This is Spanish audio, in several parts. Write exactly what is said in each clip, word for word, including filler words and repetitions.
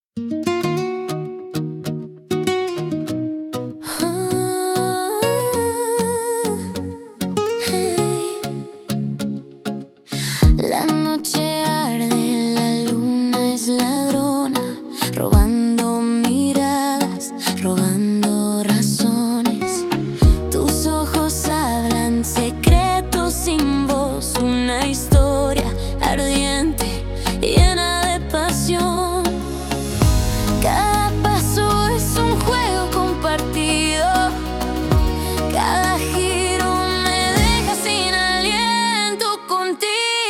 La noche arde, la luna es ladrona, robando miradas, robando razones. Tus ojos hablan secretos sin voz, una historia ardiente, llena de pasión. Cada paso es un juego compartido, cada giro me deja sin aliento contigo.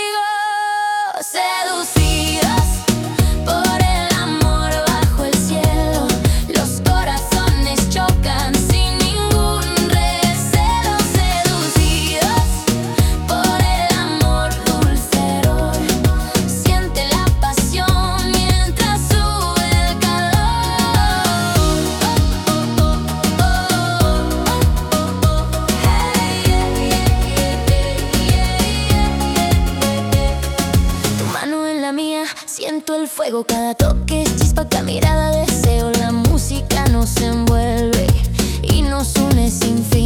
Seducidos por el amor bajo el cielo, los corazones chocan sin ningún recelo. Seducidos por el amor dulcero, siente la pasión mientras sube el calor. Tu mano en la mía, siento el fuego, cada toque es chispa, cada mirada deseo. La música nos envuelve y nos une sin fin.